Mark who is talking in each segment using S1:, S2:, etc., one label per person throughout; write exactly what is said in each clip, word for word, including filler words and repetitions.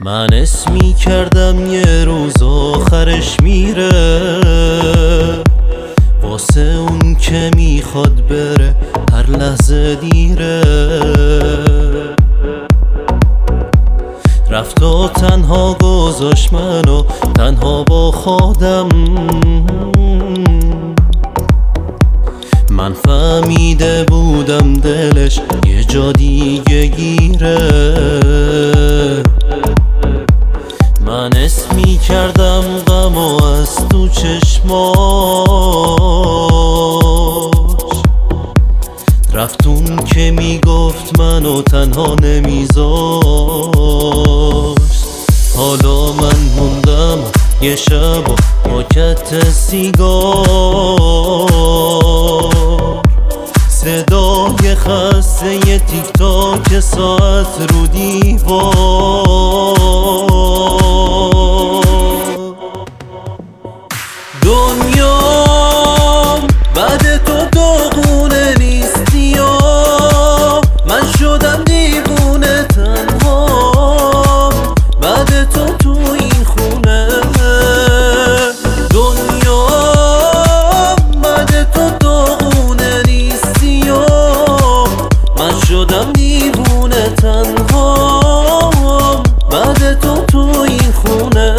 S1: من اسمی کردم یه روز آخرش میره، واسه اون که میخواد بره هر لحظه دیره. رفت و تنها گذاشت منو تنها با خودم. من فهمیده بودم دلش یه جا دیگه گیره. من اسمی کردم غم و از تو چشماش، رفتون که میگفت منو تنها نمیذاشت. حالا من موندم یه شب و پاکت سیگار، صدای خسته یه تیک تاک ساعت رو دیوار. دنیام بعد تو داغونه نیستی یا من شدم دیوونه تنها بعد تو تو این خونه. دنیام بعد تو داغونه نیستی یا من شدم دیوونه تنها بعد تو تو این خونه.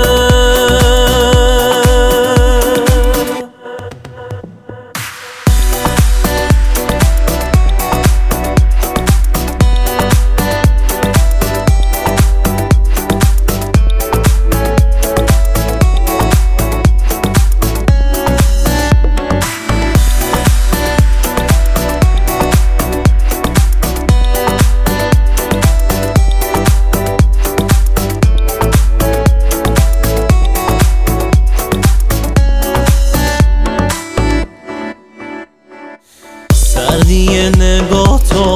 S1: سردی نگاه تو،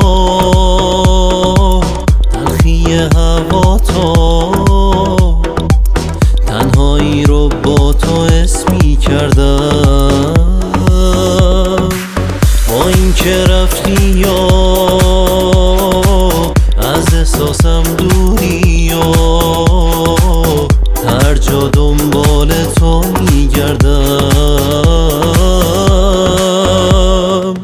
S1: تلخی هوا تو، تنهایی رو با تو اسمی کردم. با این که رفتی یا از احساسم دوری یا هر جا دنبال تو میگردم.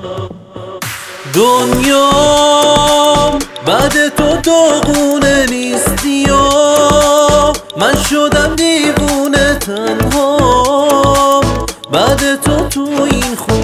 S1: دنیام بعد تو داغونه نیستی یا من شدم دیوونه تنها بعد تو تو این خونه.